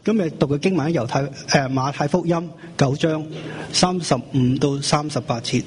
今日讀嘅經文喺馬太福音9章35到38節。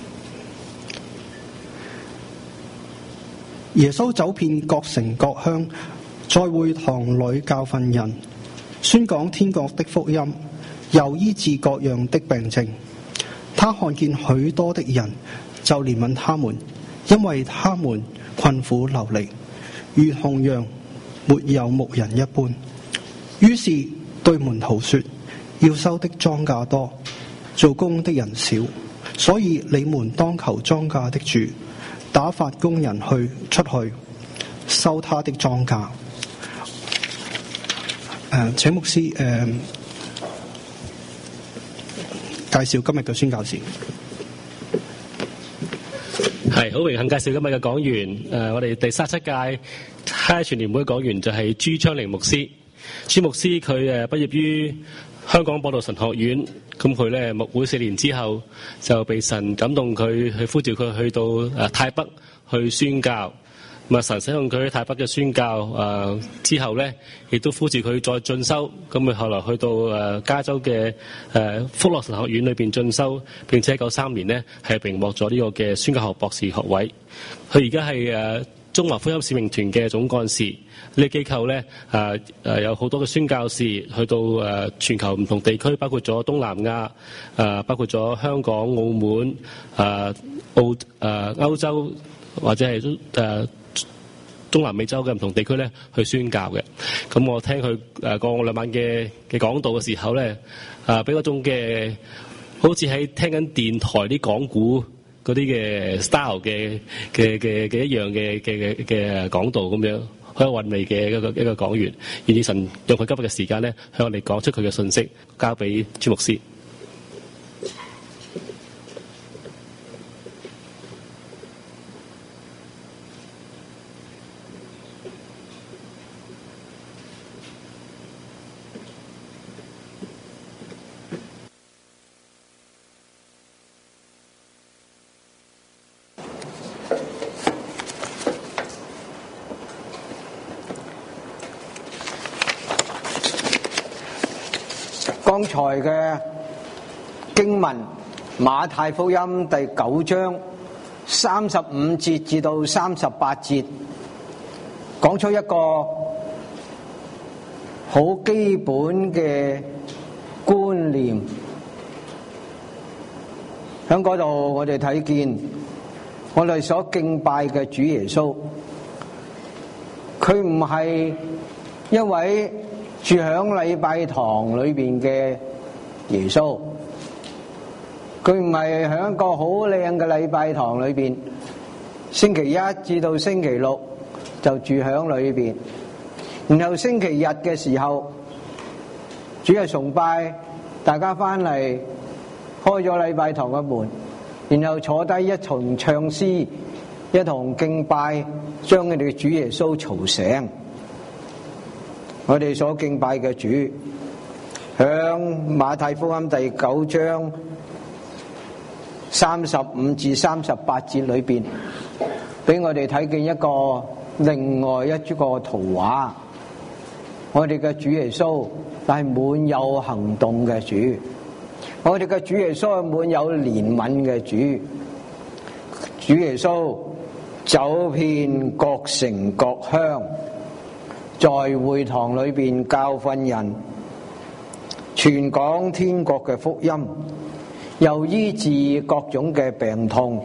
耶穌走遍各城各鄉，在會堂裏教訓人，宣講天國的福音，又醫治各樣的病症。他看見許多的人，就憐憫他們，因為他們困苦流離，如同羊沒有牧人一般。於是對門徒說：要收的莊稼多，做工的人少，所以你們當求莊稼的主打發工人出去收他的莊稼。請牧師介紹今日嘅宣教士。 係好榮幸介紹今日嘅講員。我哋第37屆太全年會講員就係朱昌齡牧師。朱牧師佢畢業於香港播道神學院，咁佢咧牧會4年之後就被神感動佢，去呼召佢去到泰北去宣教。咁神使用佢喺泰北嘅宣教之後咧，亦都呼召佢再進修。咁佢後來去到加州嘅福樂神學院裏邊進修，並且喺93年咧係榮獲咗呢個嘅宣教學博士學位。佢而家係中華福音使命團嘅總幹事。呢個機構咧有好多嘅宣教士去到全球唔同地區，包括咗東南亞，包括咗香港、澳門、歐洲或者係中南美洲嘅唔同地區咧去宣教嘅。咁我聽佢過兩晚嘅講道嘅時候咧，俾嗰種嘅好似喺聽緊電台啲講古嗰啲嘅 style 嘅一樣嘅講道咁樣，好有韻味嘅一個講員。願意神用佢今日嘅時間咧，向我哋講出佢嘅信息，交俾朱牧師。 剛才嘅經文馬太福音第9章35節至到38節，講出一個好基本嘅觀念。喺嗰度我哋睇見我哋所敬拜嘅主耶穌，佢唔係一位住響禮拜堂裏邊嘅耶穌，佢唔係響一個好靚嘅禮拜堂裏邊，星期一至到星期六就住響裏邊，然後星期日嘅時候主日崇拜，大家翻嚟開咗禮拜堂嘅門，然後坐低一同唱詩，一同敬拜，將佢哋嘅主耶穌嘈醒。我哋所敬拜嘅主，響馬太福音第9章35至38節裏邊，俾我哋睇見一個另外一個圖畫。我哋嘅主耶穌係滿有行動嘅主，我哋嘅主耶穌係滿有憐憫嘅主。主耶穌走遍各城各鄉，在會堂裏邊教訓人，傳講天國嘅福音，又醫治各種嘅病痛。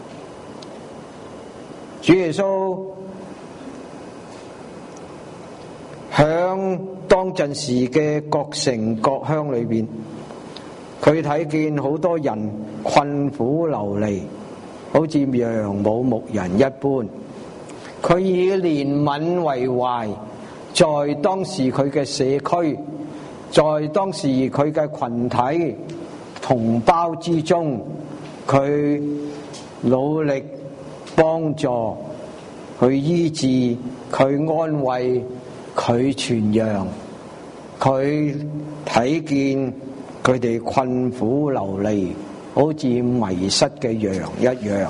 主耶穌響當陣時嘅各城各鄉裏邊，佢睇見好多人困苦流離，好似羊冇牧人一般。佢以憐憫為懷，在當時佢嘅社區，在當時佢嘅群體同胞之中，佢努力幫助，去醫治，佢安慰，佢傳揚，佢睇見佢哋困苦流離，好似迷失嘅羊一樣。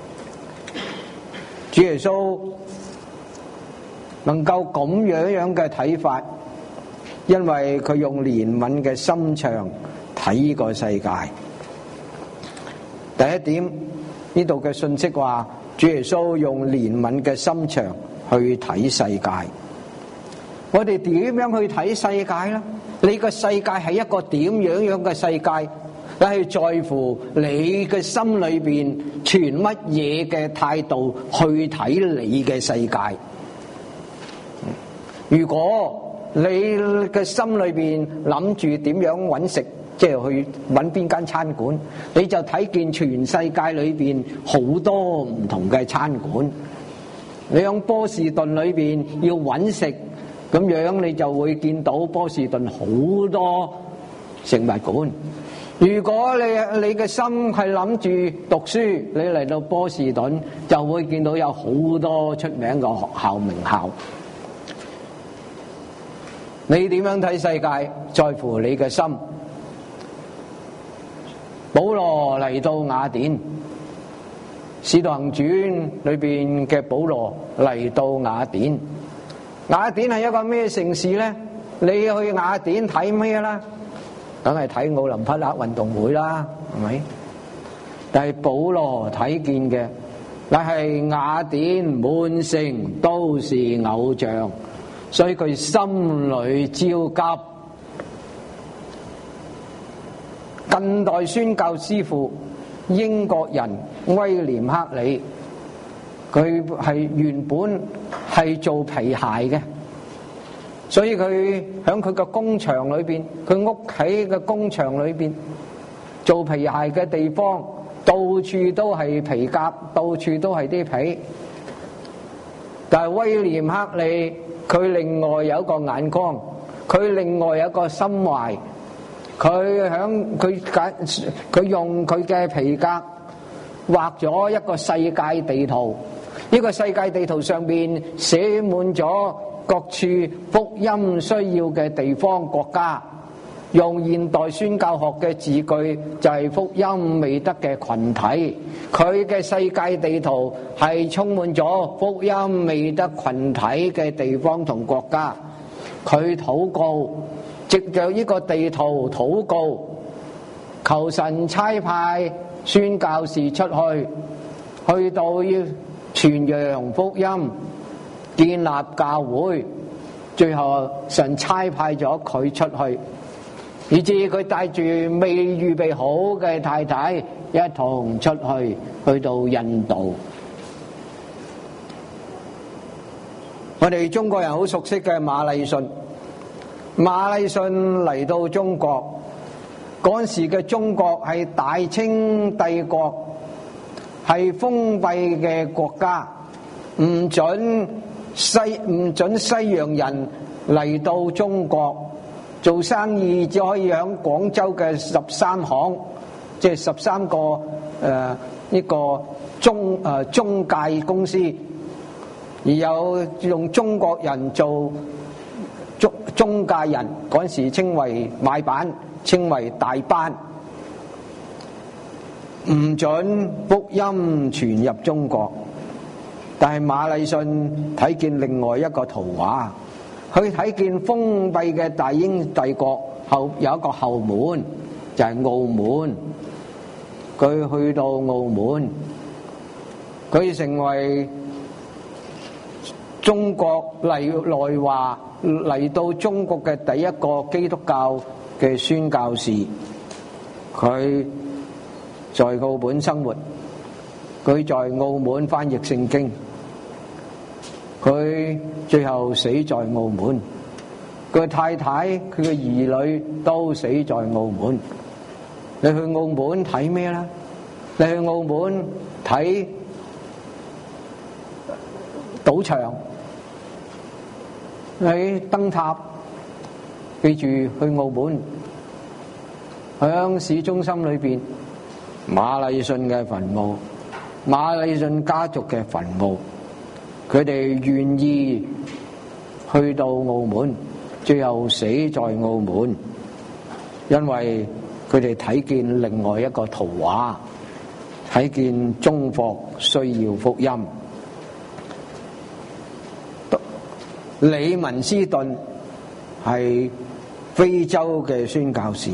主耶穌能夠咁樣嘅睇法， 因為佢用憐憫嘅心腸睇呢個世界。第一點，呢度嘅信息話，主耶穌用憐憫嘅心腸去睇世界。我哋點樣去睇世界呢？你個世界係一個點樣嘅世界？你係在乎你嘅心裏邊存乜嘢嘅態度去睇你嘅世界。如果你嘅心裏邊諗住點樣揾食，即係去揾邊間餐館，你就睇見全世界裏邊好多唔同嘅餐館。你喺波士頓裏邊要揾食，咁樣你就會見到波士頓好多食物館。如果你嘅心係諗住讀書，你嚟到波士頓就會見到有好多出名嘅學校名校。你點樣睇世界，在乎你嘅心。保羅嚟到雅典，《使徒行傳》裏邊嘅保羅嚟到雅典。雅典係一個咩城市呢？你去雅典睇咩啦？梗係睇奧林匹克運動會啦，係咪？但係保羅睇見嘅，但係雅典滿城都是偶像，所以佢心裏焦急。近代宣教師傅英國人威廉克里，佢係原本係做皮鞋嘅，所以佢喺佢嘅工場裏邊，佢屋企嘅工場裏邊做皮鞋嘅地方，到處都係皮革，到處都係啲皮。但係威廉克里佢另外有一個眼光，佢另外有一個心懷。佢用佢嘅皮革畫咗一個世界地圖，呢個世界地圖上面寫滿咗各處福音需要嘅地方國家，用現代宣教學嘅字句就係福音未得嘅群體。佢嘅世界地圖係充滿咗福音未得群體嘅地方同國家。佢禱告，藉着呢個地圖禱告，求神差派宣教士出去到要傳揚福音，建立教會。最後神差派咗佢出去，以至佢帶住未預備好嘅太太一同出去到印度。我哋中國人好熟悉嘅馬禮遜。馬禮遜嚟到中國嗰陣時嘅中國係大清帝國，係封閉嘅國家，唔准西洋人嚟到中國做生意，只可以喺廣州嘅13行，即係13個呢個中介公司，而有用中國人做中介人，嗰陣時稱為買辦，稱為大班，唔准福音傳入中國。但係馬禮遜睇見另外一個圖畫，佢睇見封閉嘅大英帝國後有一個後門，就係澳門。佢去到澳門，佢成為中國來華嚟到中國嘅第一個基督教嘅宣教士。佢在澳門生活，佢在澳門翻譯聖經，佢最後死在澳門。佢太太、佢嘅兒女都死在澳門。你去澳門睇咩啦？你去澳門睇賭場，喺燈塔，記住去澳門，響市中心裏邊，馬禮遜嘅墳墓，馬禮遜家族嘅墳墓，佢哋願意去到澳門，最後死在澳門，因為佢哋睇見另外一個圖畫，睇見中國需要福音。李文斯頓係非洲嘅宣教士。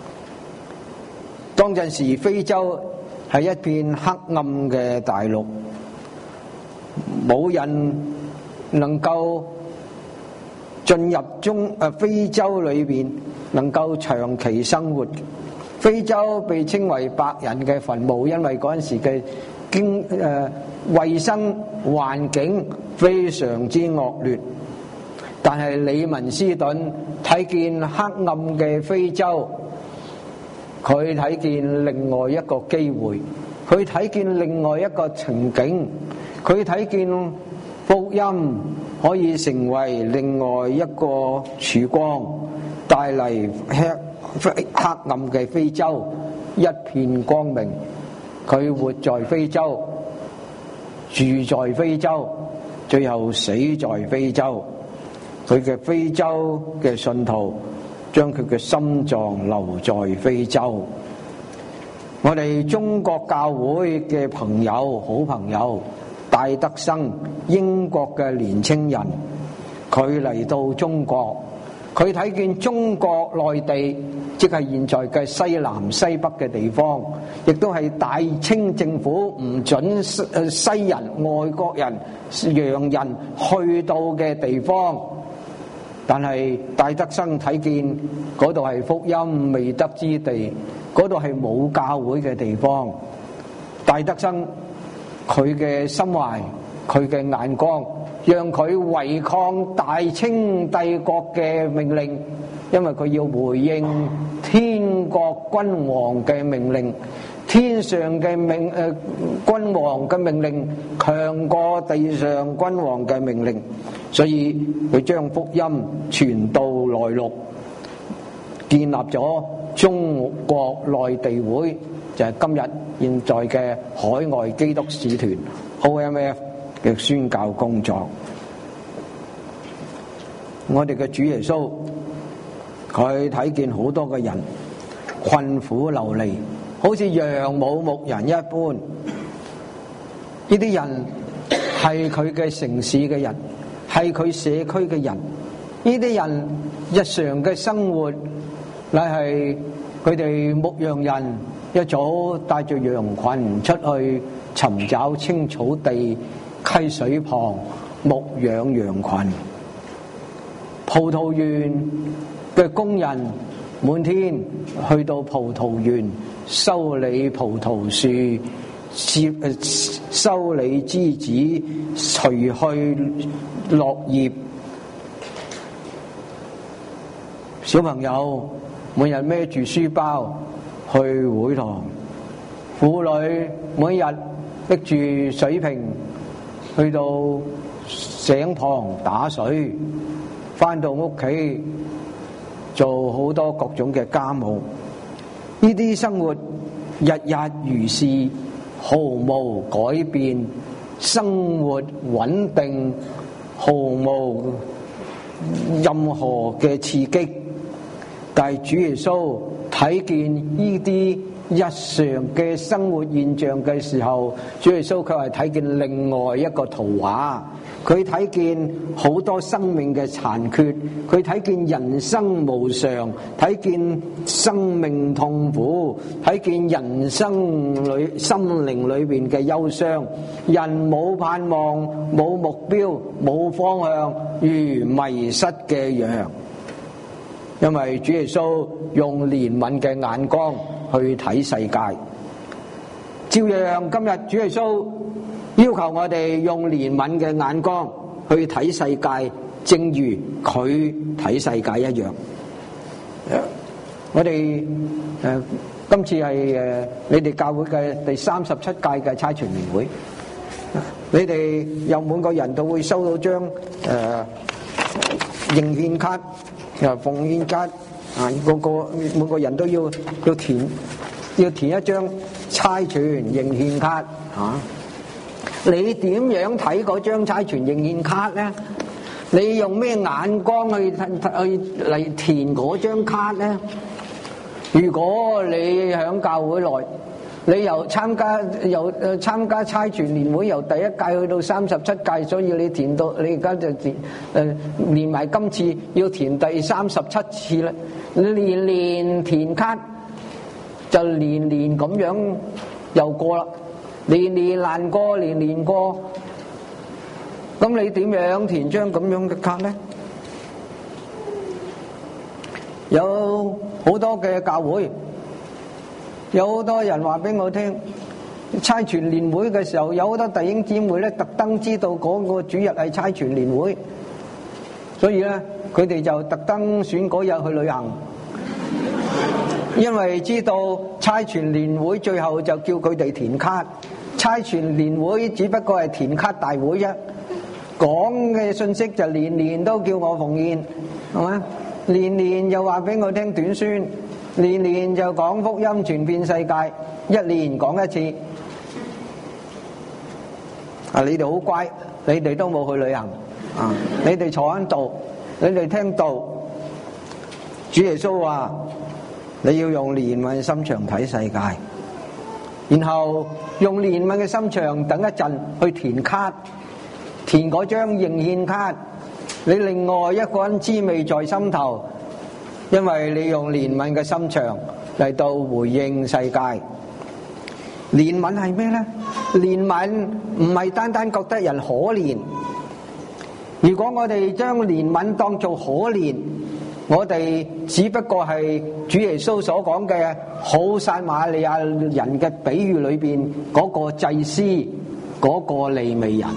當陣時非洲係一片黑暗嘅大陸，冇人能夠進入非洲裏邊能夠長期生活。非洲被稱為白人嘅墳墓，因為嗰陣時嘅衛生環境非常之惡劣。但係李文斯頓睇見黑暗嘅非洲，佢睇見另外一個機會，佢睇見另外一個情景，佢睇見福音可以成為另外一個曙光，帶嚟黑暗嘅非洲一片光明。佢活在非洲，住在非洲，最後死在非洲。佢嘅非洲嘅信徒將佢嘅心臟留在非洲。我哋中國教會嘅朋友，好朋友戴德生，英國嘅年青人，佢嚟到中國，佢睇見中國內地，即係現在嘅西南西北嘅地方，亦都係大清政府唔准西人、外國人、洋人去到嘅地方。但係戴德生睇見嗰度係福音未得之地，嗰度係冇教會嘅地方。戴德生佢嘅心懷，佢嘅眼光，讓佢違抗大清帝國嘅命令，因為佢要回應天國君王嘅命令。天上嘅君王嘅命令強過地上君王嘅命令，所以佢將福音傳到內陸，建立咗中國內地會，就係今日現在嘅海外基督使團 OMF 嘅宣教工作。我哋嘅主耶穌，佢睇見好多嘅人困苦流離，好似羊冇牧人一般。呢啲人係佢嘅城市嘅人，係佢社區嘅人。呢啲人日常嘅生活乃係佢哋牧羊人一早帶住羊群出去尋找青草地、溪水旁牧養羊群。葡萄園嘅工人滿天去到葡萄園修理葡萄樹，修理枝子，除去落葉。小朋友每日孭住書包去會堂，婦女每日拎住水瓶去到井旁打水，返到屋企做好多各種嘅家務。呢啲生活日日如是，毫無改變，生活穩定，毫無任何嘅刺激。但係主耶穌睇見呢啲日常嘅生活現象嘅時候，主耶穌佢係睇見另外一個圖畫。佢睇見好多生命嘅殘缺，佢睇見人生無常，睇見生命痛苦，睇見人生裏心靈裏邊嘅憂傷。人冇盼望，冇目標，冇方向，如迷失嘅羊。因為主耶穌用憐憫嘅眼光去睇世界，照樣今日主耶穌要求我哋用憐憫嘅眼光去睇世界，正如佢睇世界一樣。我哋今次係你哋教會嘅第37屆嘅差傳年會，你哋有每個人都會收到張認獻卡、奉獻卡啊，每個人都要填一張差傳認獻卡啊。你點樣睇嗰張差傳認獻卡咧？你用咩眼光去嚟填嗰張卡咧？如果你喺教會內， 你由參加差傳年會，由第一屆去到37屆，所以你填到你而家就連埋今次要填第37次啦。年年填卡就年年咁樣又過啦，年年難過，年年過。咁你點樣填張咁樣嘅卡呢？有好多嘅教會。有好多人話俾我聽，差傳年會嘅時候，有好多弟兄姊妹咧，特登知道嗰個主日係差傳年會，所以咧佢哋就特登選嗰日去旅行，因為知道差傳年會最後就叫佢哋填卡，差傳年會只不過係填卡大會啫，講嘅信息就年年都叫我奉獻，係嘛？年年又話俾我聽短宣。年年就講福音傳遍世界，一年講一次。你哋好乖，你哋都冇去旅行你哋坐喺度，你哋聽道。主耶穌話：你要用憐憫嘅心腸睇世界，然後用憐憫嘅心腸等一陣去填卡，填嗰張認獻卡。你另外一個人滋味在心頭。因為你用憐憫嘅心腸嚟到回應世界。憐憫係咩呢？憐憫唔係單單覺得人可憐。如果我哋將憐憫當做可憐，我哋只不過係主耶穌所講嘅好撒瑪利亞人嘅比喻裏邊嗰個祭司，嗰個利未人。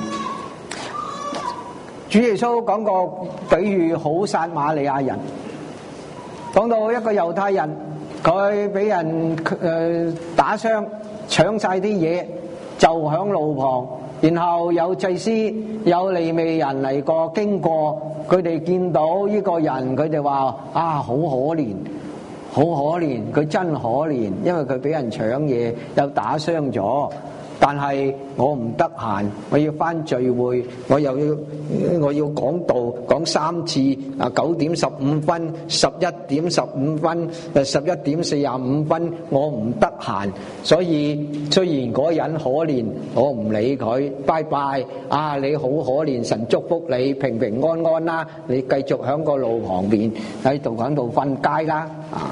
主耶穌講過比喻好撒瑪利亞人。講到一個猶太人，佢俾人打傷，搶晒啲嘢，就響路旁。然後有祭司、有利未人嚟過經過，佢哋見到呢個人，佢哋話：啊，好可憐，好可憐，佢真可憐，因為佢俾人搶嘢，又打傷咗。但係我唔得閒，我要返聚會，我要講道講3次，9點15分、11點15分、11點45分，我唔得閒。所以雖然嗰人可憐，我唔理佢，拜拜。你好可憐，神祝福你平平安安啦，你繼續喺個路旁邊喺度瞓街啦。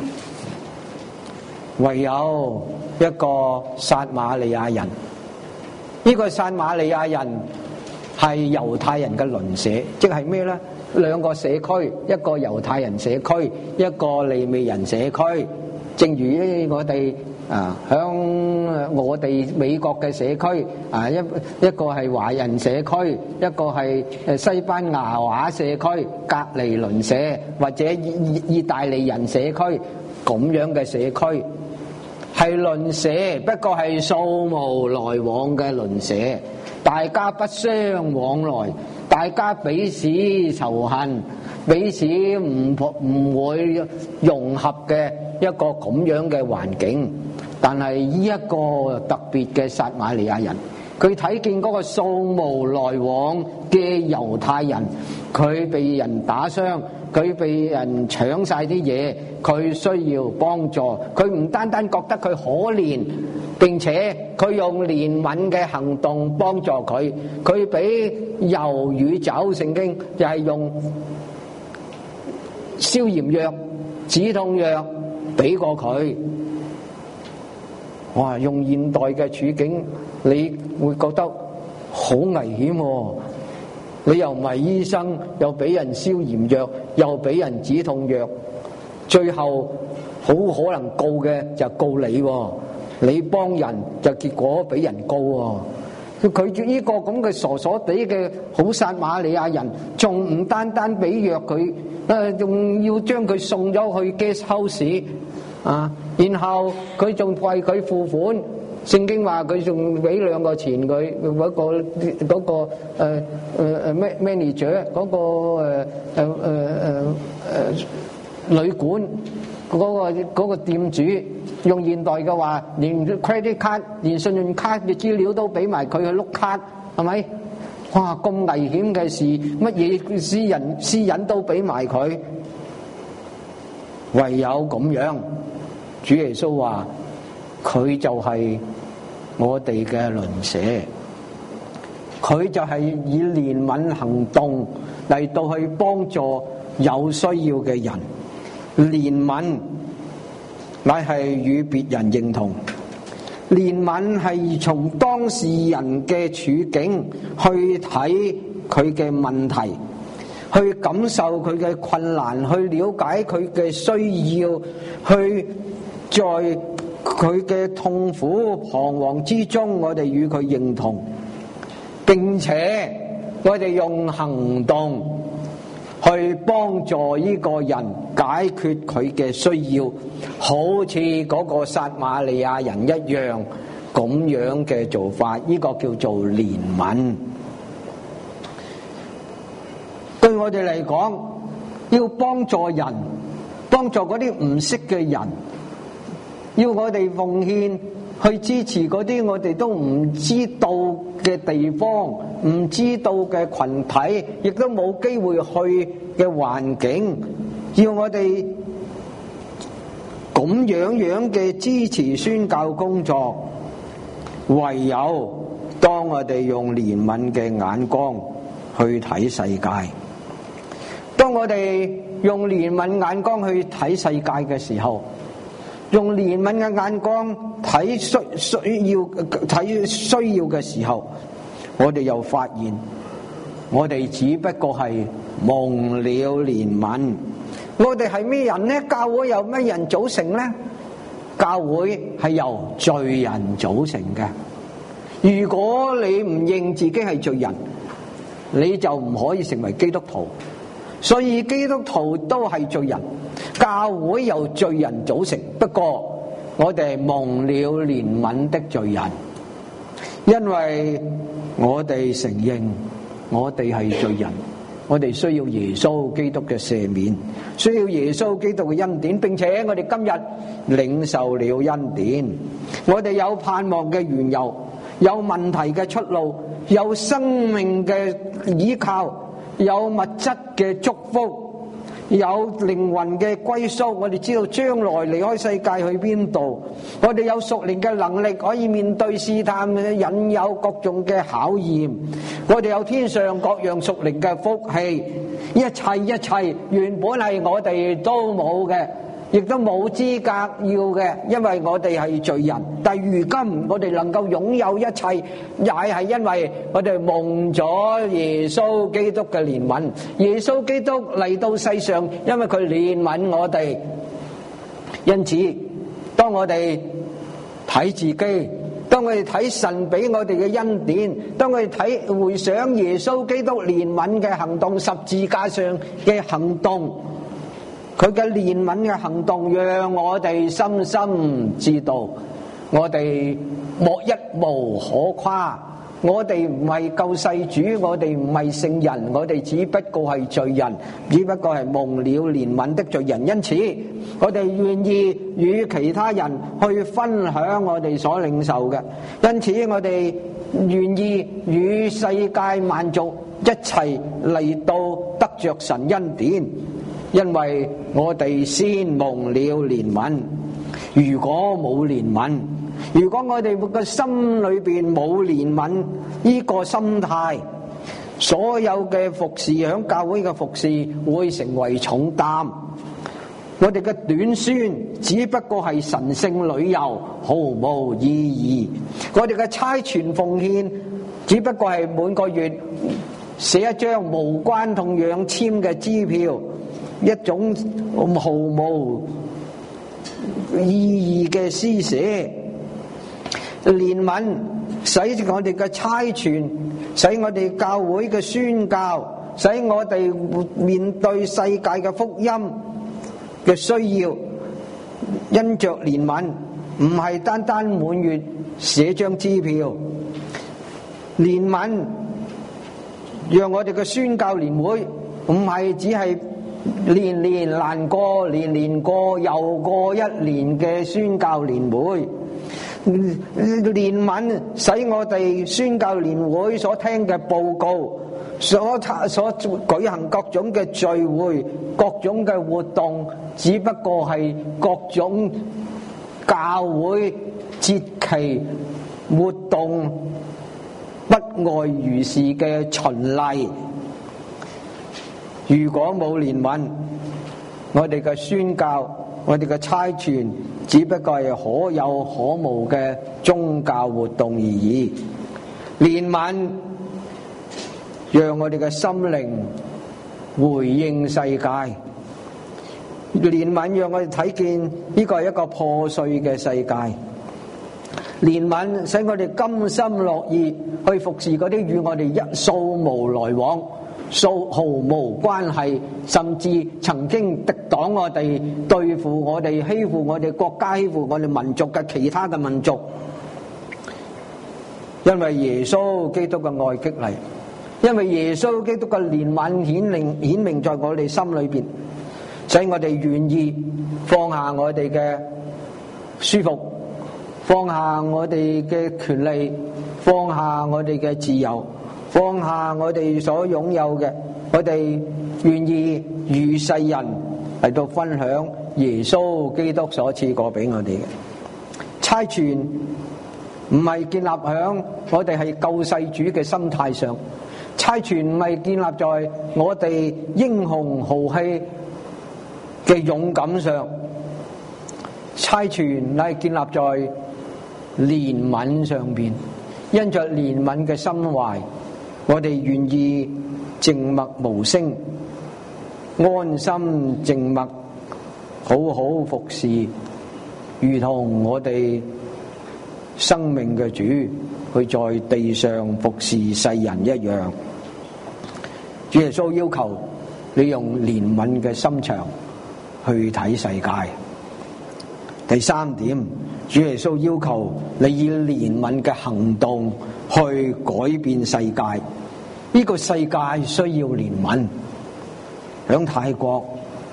唯有一個撒瑪利亞人。呢個撒瑪利亞人係猶太人嘅鄰舍，即係咩呢？兩個社區，一個猶太人社區，一個利未人社區。正如我哋響我哋美國嘅社區一個係華人社區，一個係西班牙話社區，隔離鄰舍，或者意大利人社區咁樣嘅社區。係鄰舍，不過係素無來往嘅鄰舍，大家不相往來，大家彼此仇恨，彼此唔會融合嘅一個咁樣嘅環境。但係呢一個特別嘅撒瑪利亞人，佢睇見嗰個素無來往嘅猶太人，佢被人打傷，佢被人搶晒啲嘢，佢需要幫助。佢唔單單覺得佢可憐，並且佢用憐憫嘅行動幫助佢。佢俾油與酒，聖經就係用消炎藥、止痛藥俾過佢。哇！用現代嘅處境，你會覺得好危險喎。你又唔係醫生，又俾人消炎藥，又俾人止痛藥，最後好可能告嘅就告你喎。你幫人就結果俾人告喎。佢呢個咁嘅傻傻地嘅好撒瑪利亞人，仲唔單單俾藥佢，仲要將佢送咗去 guest house 然後佢仲為佢付款。聖經話佢仲俾2個錢佢嗰個manager 嗰個旅館嗰個店主，用現代嘅話，連 credit card 連信用卡嘅資料都俾埋佢去碌卡，係咪？哇！咁危險嘅事，乜嘢私隱都俾埋佢，唯有咁樣。主耶穌話： 佢就係我哋嘅鄰舍，佢就係以憐憫行動嚟到去幫助有需要嘅人。憐憫乃係與別人認同，憐憫係從當事人嘅處境去睇佢嘅問題，去感受佢嘅困難，去了解佢嘅需要，去在佢嘅痛苦彷徨之中，我哋與佢認同，並且我哋用行動去幫助呢個人解決佢嘅需要，好似嗰個撒瑪利亞人一樣咁樣嘅做法，呢個叫做憐憫。對我哋嚟講，要幫助人，幫助嗰啲唔識嘅人，要我哋奉獻去支持嗰啲我哋都唔知道嘅地方、唔知道嘅群體，亦都冇機會去嘅環境，要我哋咁樣嘅支持宣教工作，唯有當我哋用憐憫嘅眼光去睇世界。當我哋用憐憫眼光去睇世界嘅時候，用憐憫嘅眼光睇需要嘅時候，我哋又發現我哋只不過係蒙了憐憫。我哋係咩人呢？教會由咩人組成呢？教會係由罪人組成嘅。如果你唔認自己係罪人，你就唔可以成為基督徒。所以基督徒都係罪人，教會由罪人組成。不過我哋係蒙了憐憫的罪人，因為我哋承認我哋係罪人，我哋需要耶穌基督嘅赦免，需要耶穌基督嘅恩典，並且我哋今日領受了恩典，我哋有盼望嘅緣由，有問題嘅出路，有生命嘅依靠，有物質嘅祝福，有靈魂嘅歸宿。我哋知道將來離開世界去邊度，我哋有屬靈嘅能力可以面對試探嘅引誘，各種嘅考驗，我哋有天上各樣屬靈嘅福氣，一切原本係我哋都冇嘅，亦都冇資格要嘅，因為我哋係罪人。但如今我哋能夠擁有一切，也係因為我哋蒙咗耶穌基督嘅憐憫。耶穌基督嚟到世上，因為佢憐憫我哋。因此當我哋睇自己，當我哋睇神俾我哋嘅恩典，當我哋回想耶穌基督憐憫嘅行動，十字架上嘅行動，佢嘅憐憫嘅行動，讓我哋深深知道，我哋一無可誇。我哋唔係救世主，我哋唔係聖人，我哋只不過係罪人，只不過係蒙了憐憫的罪人。因此我哋願意與其他人去分享我哋所領受嘅，因此我哋願意與世界萬族一齊嚟到得着神恩典，因為我哋先蒙了憐憫。如果冇憐憫，如果我哋個心裏邊冇憐憫呢個心態，所有嘅服侍，響教會嘅服侍會成為重擔。我哋嘅短宣只不過係神聖旅遊，毫無意義。我哋嘅差傳奉獻只不過係每個月寫一張無關痛癢簽嘅支票，一種毫無意義嘅施捨。憐憫使我哋嘅差傳，使我哋教會嘅宣教，使我哋面對世界嘅福音嘅需要，因着憐憫，唔係單單每月寫張支票。憐憫讓我哋嘅宣教年會唔係只係年年難過，年年過又過一年嘅宣教年會。憐憫使我哋宣教年會所聽嘅報告，所舉行各種嘅聚會，各種嘅活動，只不過係各種教會節期活動不外如是嘅循例。如果冇憐憫，我哋嘅宣教、我哋嘅差傳，只不過係可有可無嘅宗教活動而已。憐憫讓我哋嘅心靈回應世界，憐憫讓我哋睇見呢個係一個破碎嘅世界。憐憫使我哋甘心樂意去服侍嗰啲與我哋素無來往、毫無關係，甚至曾經敵擋我哋、對付我哋、欺負我哋國家、欺負我哋民族嘅其他嘅民族。因為耶穌基督嘅愛激勵，因為耶穌基督嘅憐憫顯明在我哋心裏邊，使我哋願意放下我哋嘅舒服，放下我哋嘅權利，放下我哋嘅自由，放下我哋所擁有嘅，我哋願意與世人嚟到分享耶穌基督所賜過俾我哋嘅差傳。唔係建立喺我哋係救世主嘅心態上，差傳唔係建立在我哋英雄豪氣嘅勇敢上，差傳係建立在憐憫上邊。因着憐憫嘅心懷，我哋願意靜默無聲，安心靜默，好好服侍，如同我哋生命嘅主去在地上服侍世人一樣。主耶穌要求你用憐憫嘅心腸去睇世界。第三點，主耶穌要求你以憐憫嘅行動去改變世界。呢個世界需要憐憫。響泰國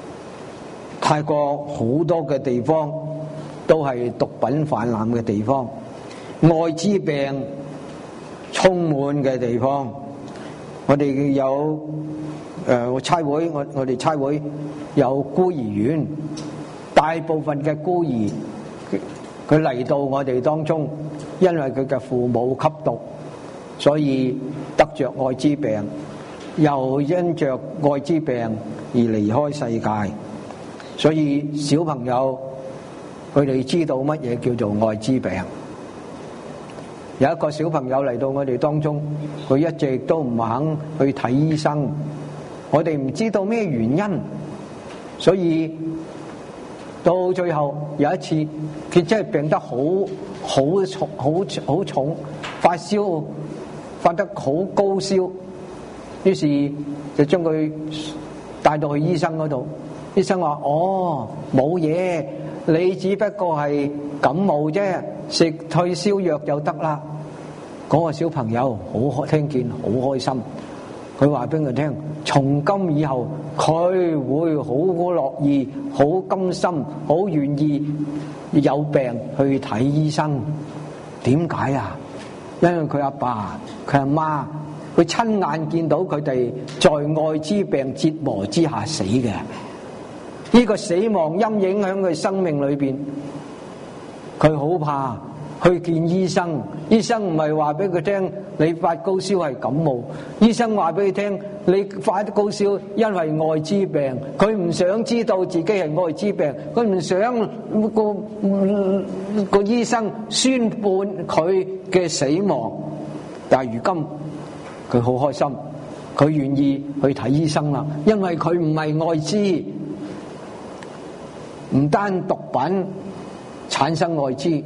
好多嘅地方都係毒品泛濫嘅地方，艾滋病充滿嘅地方。我哋有差會，我哋差會有孤兒院，大部分嘅孤兒佢嚟到我哋當中，因為佢嘅父母吸毒，所以得着艾滋病，又因着艾滋病而離開世界。所以小朋友佢哋知道乜嘢叫做艾滋病。有一個小朋友嚟到我哋當中，佢一直都唔肯去睇醫生，我哋唔知道咩原因，所以到最後有一次佢真係病得好重，發燒發得好高燒，於是就將佢帶到去醫生嗰度。醫生話：冇嘢，你只不過係感冒啫，食退燒藥就得啦。嗰個小朋友好聽見，好開心。佢話俾佢聽，從今以後佢會好樂意、好甘心、好願意有病去睇醫生。點解啊？因為佢阿爸、佢阿媽，佢親眼見到佢哋在艾滋病折磨之下死嘅。呢個死亡陰影喺佢生命裏邊，佢好怕去見醫生。醫生唔係話俾佢聽你發高燒係感冒，醫生話俾佢聽你發高燒因為艾滋病。佢唔想知道自己係艾滋病，佢唔想個醫生宣判佢嘅死亡。但係如今佢好開心，佢願意去睇醫生啦，因為佢唔係艾滋。唔單毒品產生艾滋，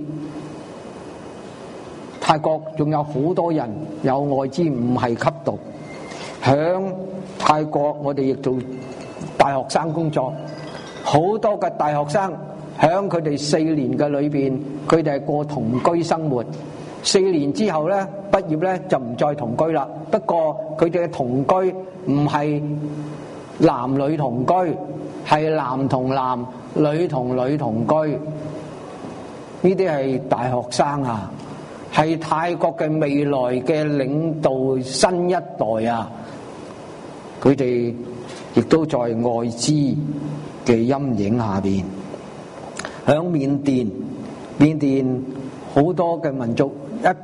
泰國仲有好多人有艾滋唔係吸毒。響泰國我哋亦做大學生工作，好多嘅大學生響佢哋4年嘅裏邊，佢哋係過同居生活。4年之後咧，畢業咧就唔再同居啦。不過佢哋嘅同居唔係男女同居，係男同男、女同女同居。呢啲係大學生啊，係泰國嘅未來嘅領導新一代啊。佢哋亦都在艾滋嘅陰影下邊。響緬甸好多嘅民族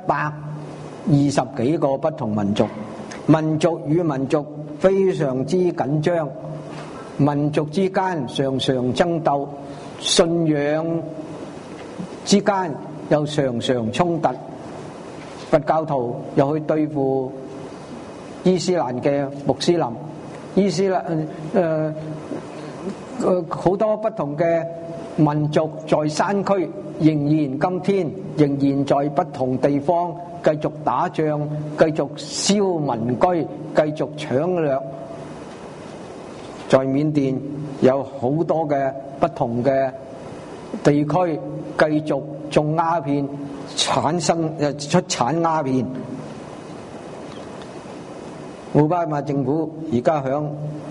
，120幾個不同民族，民族與民族非常之緊張，民族之間常常爭鬥，信仰之間又常常衝突，佛教徒又去對付伊斯蘭嘅穆斯林，伊斯蘭好多不同嘅民族在山區仍然今天仍然在不同地方繼續打仗，繼續燒民居，繼續搶掠。在緬甸有好多嘅不同嘅地區繼續種鴉片，出產鴉片。奧巴馬政府而家響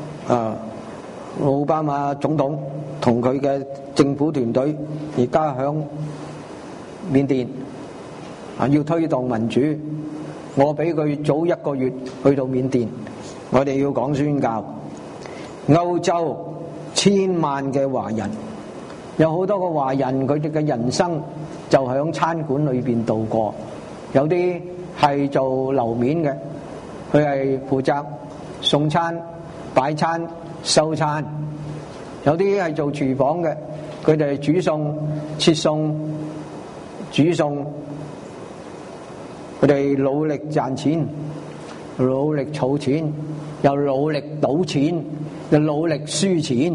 奧巴馬總統同佢嘅政府團隊而家響緬甸要推動民主。我比佢早1個月去到緬甸，我哋要講宣教。歐洲千萬嘅華人，有好多個華人，佢哋嘅人生就響餐館裏邊度過。有啲係做樓面嘅，佢係負責送餐、擺餐、收餐；有啲係做廚房嘅，佢哋煮餸、切餸、煮餸。佢哋努力賺錢，努力儲錢，又努力賭錢，又努力輸錢。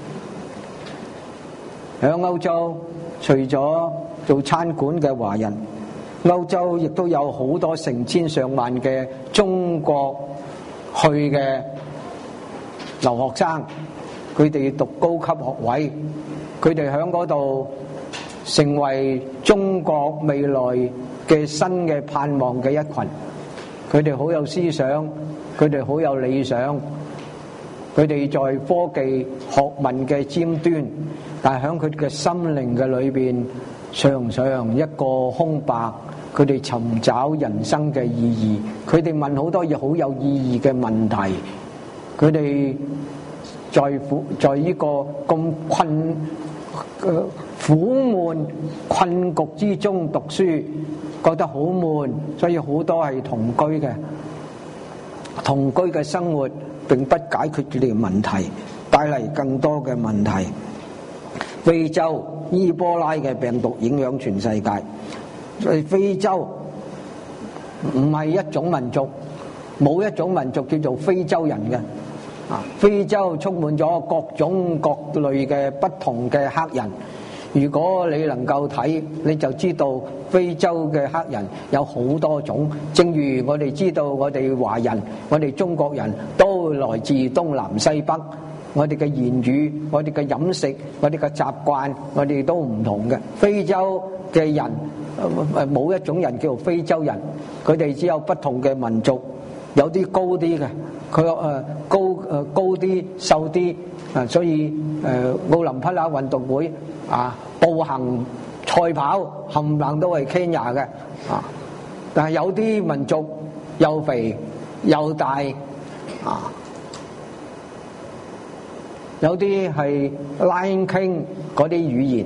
喺歐洲，除咗做餐館嘅華人，歐洲亦都有好多成千上萬嘅中國去嘅留學生，佢哋讀高級學位，佢哋喺嗰度成為中國未來嘅新嘅盼望嘅一群。佢哋好有思想，佢哋好有理想，佢哋在科技學問嘅尖端，但係喺佢哋嘅心靈嘅裏邊，常常一個空白。佢哋尋找人生嘅意義，佢哋問好多嘢好有意義嘅問題。佢哋在呢個咁苦悶困局之中讀書，覺得好悶，所以好多係同居嘅。同居嘅生活並不解決佢哋嘅問題，帶嚟更多嘅問題。非洲伊波拉嘅病毒影響全世界。非洲唔係一種民族，冇一種民族叫做非洲人嘅。非洲充滿咗各種各類嘅不同嘅黑人。如果你能夠睇，你就知道非洲嘅黑人有好多種。正如我哋知道，我哋華人、我哋中國人都來自東南西北，我哋嘅言語、我哋嘅飲食、我哋嘅習慣，我哋都唔同嘅。非洲嘅人冇一種人叫做非洲人，佢哋只有不同嘅民族，有啲高啲嘅，佢高啲、瘦啲，所以奧林匹克運動會步行、賽跑冚唪唥都係 Kenya 嘅但係有啲民族又肥又大有啲係 Lion King 嗰啲語言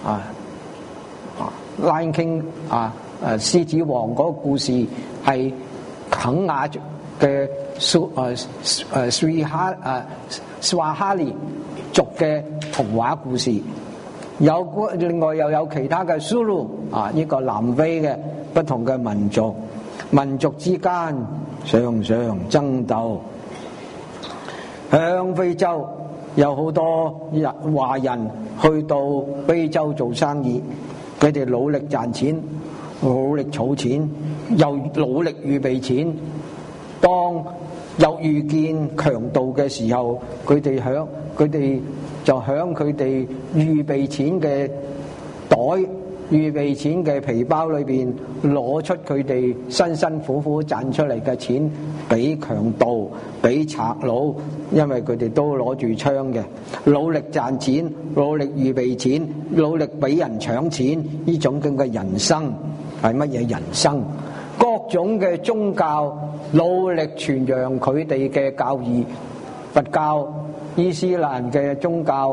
Lion King 獅子王嗰個故事係肯亞嘅Swahili 族嘅童話故事。另外又有其他嘅 Zulu 呢個南非嘅不同嘅民族，民族之間常常爭鬥。響非洲有好多華人去到非洲做生意，佢哋努力賺錢，努力儲錢，又努力預備錢。當有遇見強盜嘅時候，佢哋就響佢哋預備錢嘅袋、預備錢嘅皮包裏邊攞出佢哋辛辛苦苦賺出嚟嘅錢俾強盜、俾賊佬，因為佢哋都攞住槍嘅，努力賺錢、努力預備錢、努力俾人搶錢，呢種咁嘅人生係乜嘢人生？各種嘅宗教努力傳揚佢哋嘅教義，佛教、伊斯蘭嘅宗教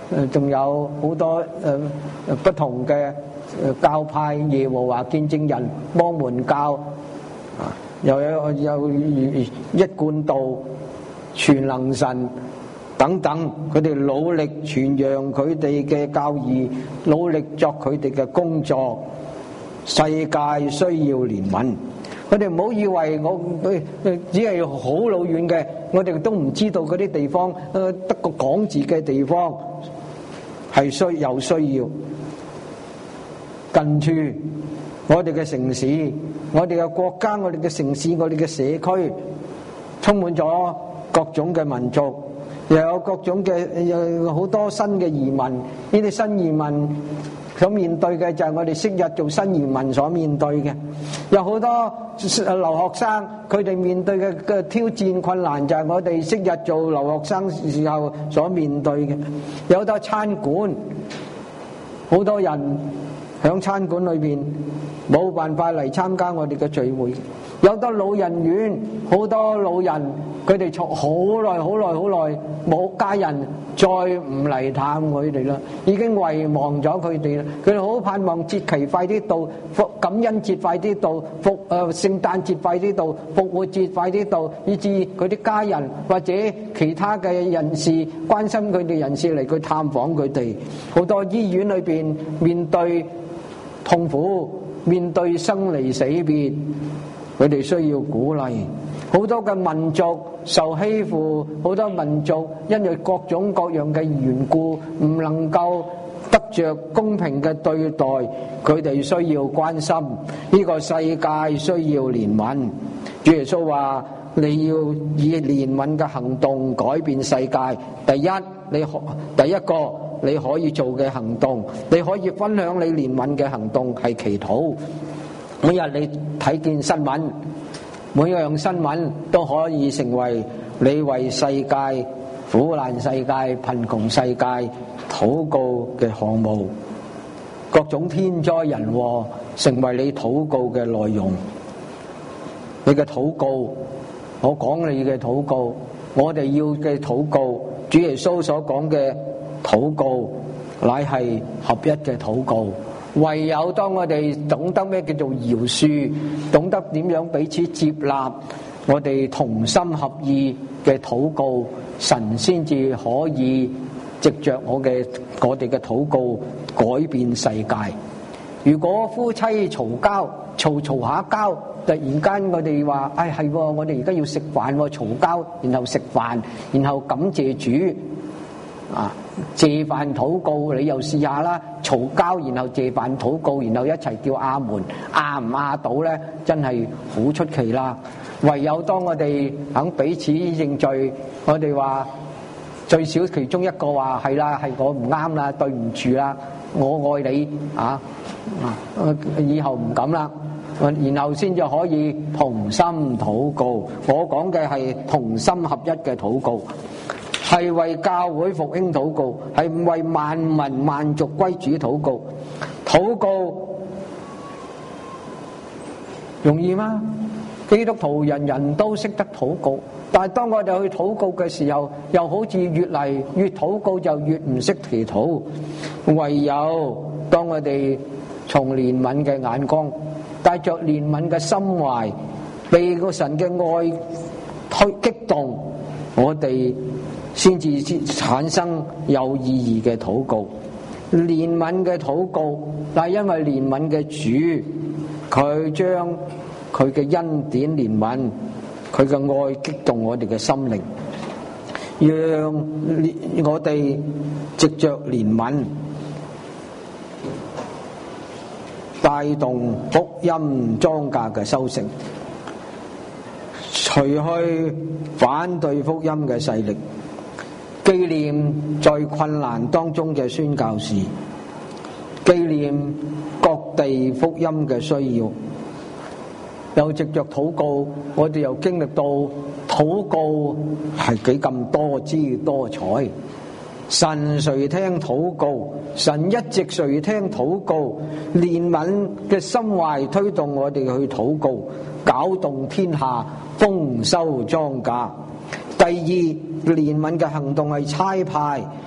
仲有好多不同嘅教派，耶和華見證人、摩門教，又有一貫道、全能神等等，佢哋努力傳揚佢哋嘅教義，努力作佢哋嘅工作。世界需要憐憫，佢哋唔好以為只係好老遠嘅，我哋都唔知道嗰啲地方，得個講字嘅地方係有需要。近處我哋嘅城市、我哋嘅國家、我哋嘅城市、我哋嘅社區，充滿咗各種嘅民族，又有各種嘅有好多新嘅移民。呢啲新移民所面對嘅就係我哋昔日做新移民所面對嘅，有好多留學生佢哋面對嘅挑戰困難就係我哋昔日做留學生時候所面對嘅。有好多餐館，好多人喺餐館裏邊冇辦法嚟參加我哋嘅聚會。有好多老人院，好多老人佢哋坐好耐冇家人再唔嚟探佢哋啦，已經遺忘咗佢哋啦。佢哋好盼望節期快啲到，感恩節快啲到，聖誕節快啲到，復活節快啲到，以至佢啲家人或者其他嘅人士關心佢哋人士嚟去探訪佢哋。好多醫院裏邊面對痛苦，面對生離死別，佢哋需要鼓勵。好多嘅民族受欺負，好多民族因為各種各樣嘅緣故唔能夠得着公平嘅對待，佢哋需要關心。呢個世界需要憐憫。主耶穌話：你要以憐憫嘅行動改變世界。第一個你可以做嘅行動，你可以分享你憐憫嘅行動係祈禱。每日你睇見新聞，每樣新聞都可以成為你為世界苦難世界、貧窮世界禱告嘅項目。各種天災人禍成為你禱告嘅內容。你嘅禱告，我講你嘅禱告，我哋要嘅禱告，主耶穌所講嘅禱告乃係合一嘅禱告。唯有當我哋懂得咩叫做饒恕，懂得點樣彼此接納，我哋同心合意嘅禱告，神先至可以藉着我哋嘅禱告改變世界。如果夫妻嘈下交，突然間我哋話：係喎，我哋而家要食飯喎，嘈交，然後食飯，然後感謝主。謝飯禱告，你又試下啦！嘈交，然後謝飯禱告，然後一齊叫阿門，唔到咧，真係好出奇啦！唯有當我哋肯彼此認罪，我哋話最少其中一個話係啦，係我唔啱啦，對唔住啦，我愛你以後唔敢啦，然後先至可以同心禱告。我講嘅係同心合一嘅禱告。係為教會復興禱告，係為萬民萬族歸主禱告。禱告容易嗎？基督徒人人都識得禱告，但係當我哋去禱告嘅時候，又好似越嚟越禱告就越唔識祈禱。唯有當我哋從憐憫嘅眼光，帶着憐憫嘅心懷，被個神嘅愛激動，我哋先至產生有意義嘅禱告。憐憫嘅禱告，但係因為憐憫嘅主，佢將佢嘅恩典憐憫，佢嘅愛激動我哋嘅心靈，讓我哋藉着憐憫帶動福音莊稼嘅收成，除去反對福音嘅勢力，紀念在困難當中嘅宣教士，紀念各地福音嘅需要，又藉着禱告，我哋又經歷到禱告係幾咁多姿多彩。神垂聽禱告，神一直垂聽禱告，憐憫嘅心懷推動我哋去禱告，攪動天下，豐收莊稼。第二，憐憫嘅行動係差派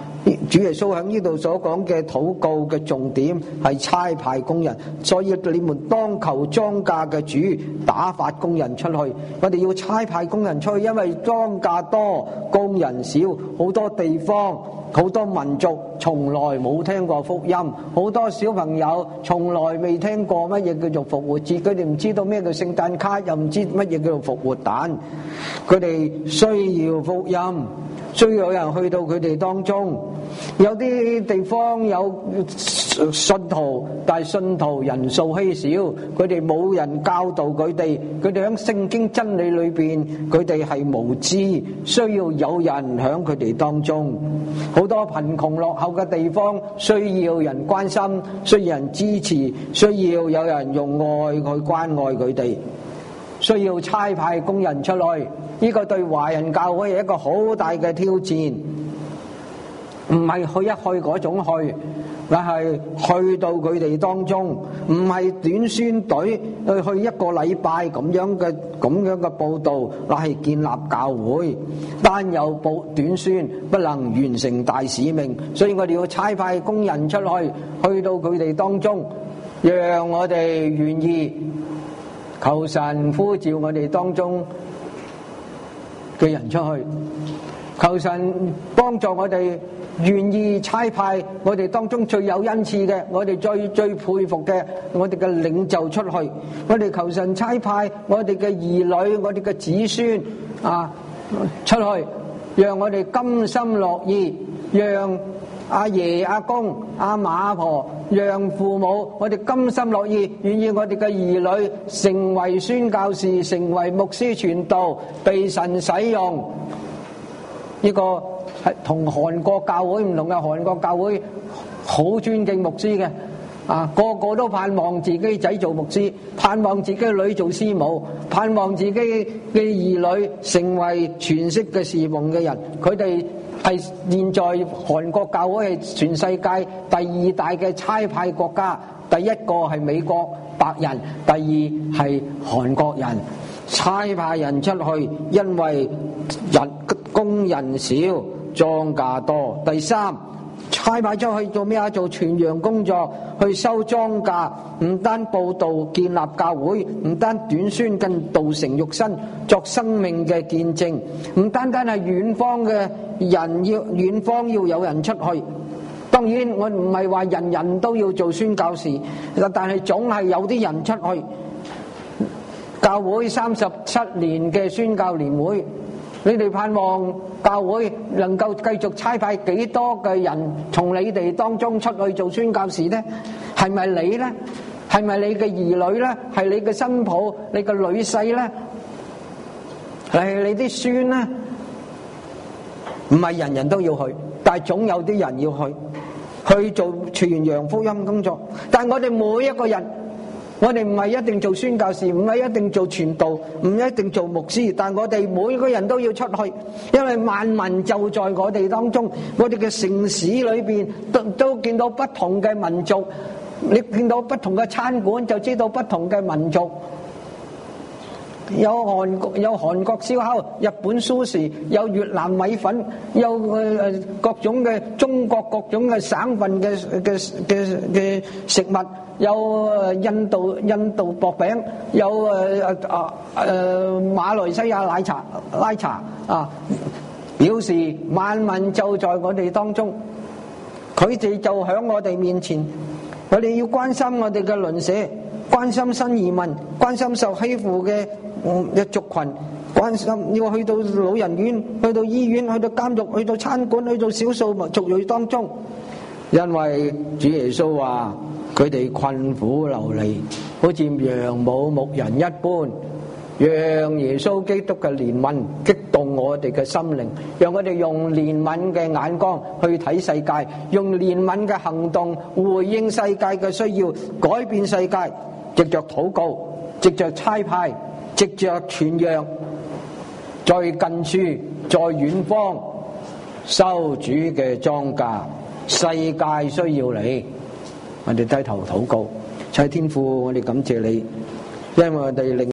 主耶穌喺呢度所講嘅禱告嘅重點係差派工人，所以你們當求莊稼嘅主打發工人出去。我哋要差派工人出去，因為莊稼多，工人少，好多地方好多民族從來冇聽過福音，好多小朋友從來未聽過乜嘢叫做復活節，佢哋唔知道咩叫聖誕卡，又唔知乜嘢叫做復活蛋。佢哋需要福音，需要有人去到佢哋當中。有啲地方有信徒，但係信徒人數稀少，佢哋冇人教導佢哋，佢哋喺聖經真理裏邊，佢哋係無知，需要有人喺佢哋當中。好多貧窮落後嘅地方，需要人關心，需要人支持，需要有人用愛去關愛佢哋，需要差派工人出來。呢個對華人教會係一個好大嘅挑戰。唔係去一去嗰種去，而係去到佢哋當中，唔係短宣隊去一個禮拜咁樣嘅佈道，乃係建立教會。單有短宣不能完成大使命，所以我哋要差派工人出去，去到佢哋當中，讓我哋願意求神呼召我哋當中嘅人出去，求神幫助我哋。願意差派我哋當中最有恩賜嘅，我哋最佩服嘅，我哋嘅領袖出去。我哋求神差派我哋嘅兒女，我哋嘅子孫出去，讓我哋甘心樂意，讓阿爺阿公阿嫲阿婆，讓父母，我哋甘心樂意，願意我哋嘅兒女成為宣教士，成為牧師傳道，被神使用。呢個係同韓國教會唔同嘅，韓國教會好尊敬牧師嘅，個個都盼望自己仔做牧師，盼望自己女做師母，盼望自己嘅兒女成為全職嘅侍奉嘅人。佢哋係現在韓國教會係全世界第二大嘅差派國家，第一個係美國白人，第二係韓國人。差派人出去，因為工人少，莊稼多。第三，差派出去做咩啊？做傳揚工作，去收莊稼，唔單佈道建立教會，唔單短宣，更道成肉身，作生命嘅見證。唔單單係遠方嘅人，遠方要有人出去。當然我唔係話人人都要做宣教士，但係總係有啲人出去。教會37年嘅宣教年會，你哋盼望教會能夠繼續差派幾多嘅人從你哋當中出去做宣教士呢？係咪你呢？係咪你嘅兒女呢？係你嘅新抱、你嘅女婿呢？係你啲孫呢？唔係人人都要去，但係總有啲人要去做傳揚福音工作。但係我哋每一個人，我哋唔係一定做宣教士，唔係一定做傳道，唔一定做牧師，但我哋每個人都要出去，因為萬民就在我哋當中。我哋嘅城市裏邊都見到不同嘅民族，你見到不同嘅餐館就知道不同嘅民族。有韓國燒烤，日本蘇式，有越南米粉，有各種嘅中國各種嘅省份嘅食物，有印度薄餅，有馬來西亞奶茶表示萬民就在我哋當中，佢哋就喺我哋面前。我哋要關心我哋嘅鄰舍，關心新移民，關心受欺負嘅族群，關心要去到老人院，去到醫院，去到監獄，去到餐館，去到少數族裔當中。因為主耶穌話佢哋困苦流離，好似羊冇牧人一般。讓耶穌基督嘅憐憫激動我哋嘅心靈，讓我哋用憐憫嘅眼光去睇世界，用憐憫嘅行動回應世界嘅需要，改變世界。藉着禱告，藉着差派，藉着傳揚，在近處，在遠方收主嘅莊稼。世界需要你，我哋低頭禱告。親愛天父，我哋感謝你，因為我哋令